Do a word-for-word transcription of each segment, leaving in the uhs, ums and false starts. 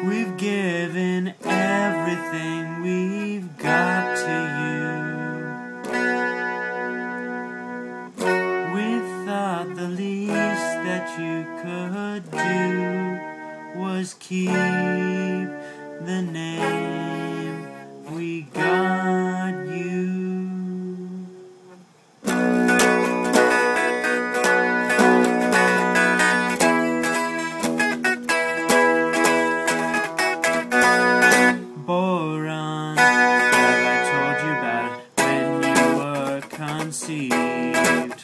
We've given everything we've got to you. We thought the least that you could do was keep the name we got you. Boron, have I told you about it when you were conceived?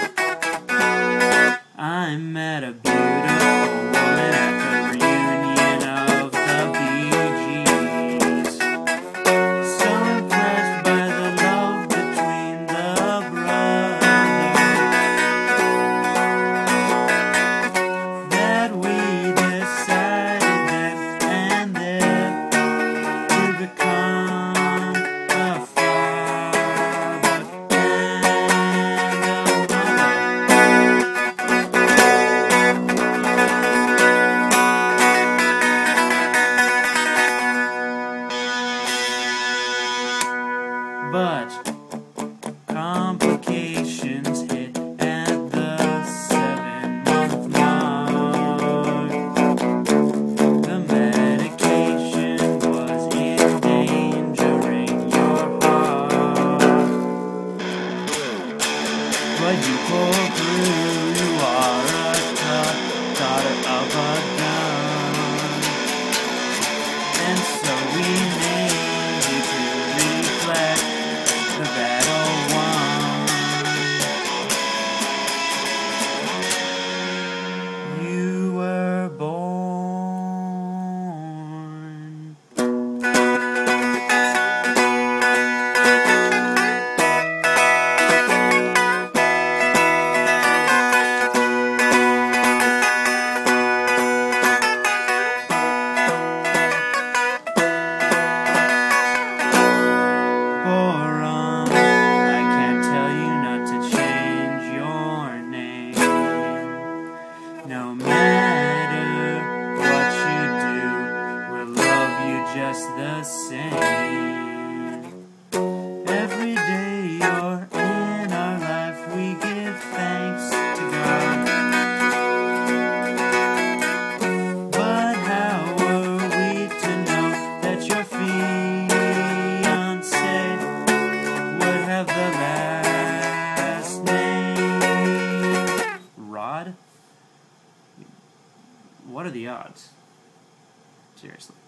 I met a beautiful woman at the reunion of the Bee Gees. So impressed by the love between the brothers that we decided then and there to become a father and a mother. But complications hit at the seven-month mark. The medication was endangering your heart. But you pulled through, you are a tough daughter of a gun. And so we named you to reflect the battle won. You were born. Boron, I can't tell you not to change your name. No matter what you do, we'll love you just the same. Every day you're in our life, we give thanks to God. But how were we to know that your fiancé would have the last name Rod? What are the odds? Seriously.